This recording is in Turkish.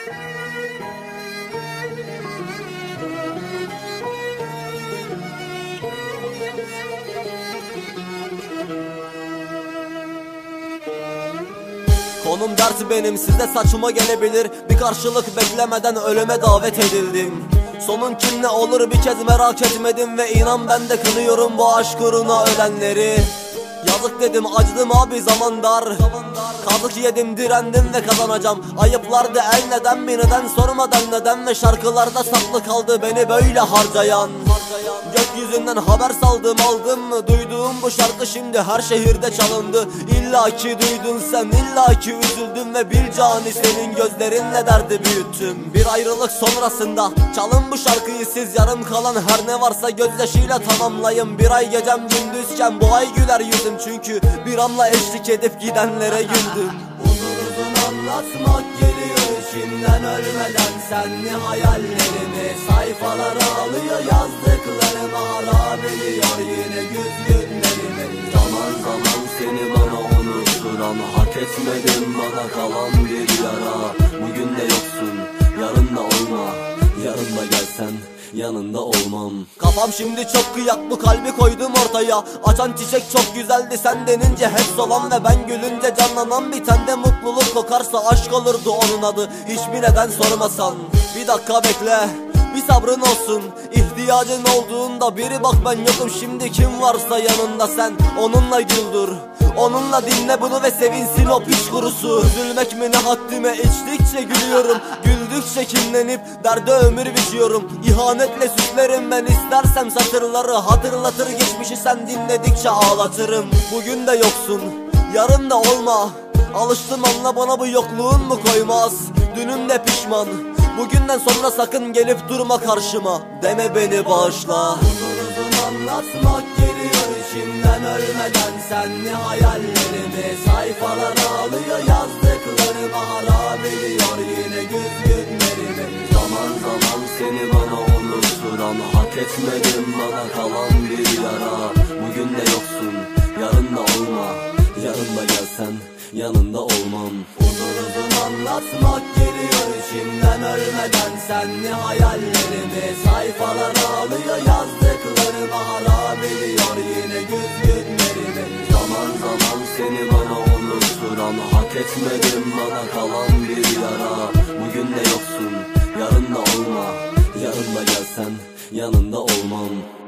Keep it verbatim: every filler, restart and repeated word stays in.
Konum dert benim, size saçma gelebilir. Bir karşılık beklemeden ölüme davet edildim. Sonun kim ne olur bir kez merak etmedim. Ve inan ben de kınıyorum bu aşk uğruna ölenleri. Yazık dedim, acıdım abi, zaman dar. Kazık yedim, direndim ve kazanacağım. Ayıplardı el neden bir neden sormadan neden. Ve şarkılarda saklı kaldı beni böyle harcayan. Gökyüzünden haber saldım, aldım mı? Duyduğum bu şarkı şimdi her şehirde çalındı. İlla ki duydun sen, illa ki üzüldüm. Ve bir cani senin gözlerinle derdi büyüttüm. Bir ayrılık sonrasında çalın bu şarkıyı siz. Yarım kalan her ne varsa gözyaşıyla tamamlayın. Bir ay gecem gündüzken bu ay güler yüzüm. Çünkü bir anla eşlik edip gidenlere güldüm. Uzun uzun anlatmak geliyor içimden ölmeden senli hayallerimi. Sayfalara alıyor yazdıklarımı, harap ediyor yine güz günlerimi. Zaman zaman seni bana unutturan, hak etmedim bana kalan bir yara. Bugün de yoksun, yarın da olma, yarın da gelsen yanında olmam. Kafam şimdi çok kıyak, bu kalbi koydum ortaya. Açan çiçek çok güzeldi sen denince hep solan. Ve ben gülünce canlanan bir tane mutluluk kokarsa aşk olurdu onun adı, hiçbir neden sormasan. Bir dakika bekle, bir sabrın olsun. İhtiyacın olduğunda biri bak ben yokum. Şimdi kim varsa yanında sen onunla güldür. Onunla dinle bunu ve sevinsin o piç kurusu. Üzülmek mi ne haddime, içtikçe gülüyorum. Güldükçe kinlenip derde ömür biçiyorum. İhanetle süslerim ben istersem satırları. Hatırlatır geçmişi sen dinledikçe ağlatırım. Bugün de yoksun, yarın da olma. Alıştım anla bana bu yokluğun mu koymaz. Dünüm de pişman, bugünden sonra sakın gelip durma karşıma. Deme beni bağışla. Uzun uzun anlatmak geliyor içimden ölmeden senli hayallerimi. Sayfalara alıyor yazdıklarımı, harap ediyor yine güz günlerimi. Zaman zaman seni bana unutturan, hak etmedim bana kalan bir yara. Bugün de yoksun, yarın da olma, yarın da gelsen yanında olmam. Uzun uzun anlatmak geliyor içimden ölmeden senli hayallerimi. Sayfalara alıyor yazdıklarımı, harap ediyor yine güz günlerimi. Zaman zaman seni bana unutturan, hak etmedim bana kalan bir yara. Bugün de yoksun, yarın da olma, yarın da gelsen yanında olmam.